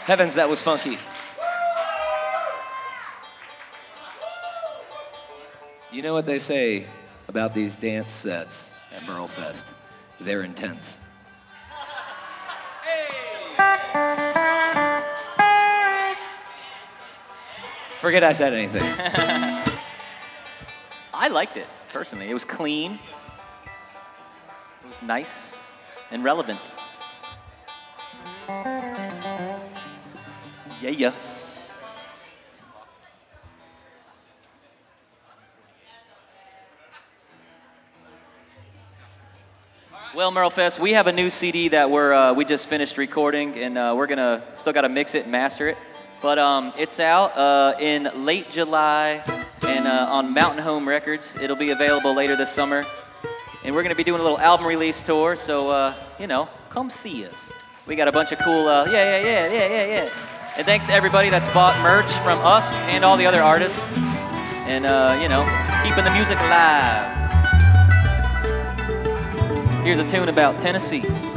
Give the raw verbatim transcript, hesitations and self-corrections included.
Heavens, that was funky. You know what they say about these dance sets at Merlefest? They're intense. Forget I said anything. I liked it, personally. It was clean. It was nice and relevant. Yeah, yeah. Well, Merlefest, we have a new C D that we're uh, we just finished recording, and uh, we're gonna still gotta mix it and master it. But um, it's out uh, in late July and uh, on Mountain Home Records. It'll be available later this summer, and we're gonna be doing a little album release tour. So uh, you know, come see us. We got a bunch of cool uh, yeah, yeah, yeah, yeah, yeah, yeah. And thanks to everybody that's bought merch from us and all the other artists, and uh, you know, keeping the music alive. Here's a tune about Tennessee.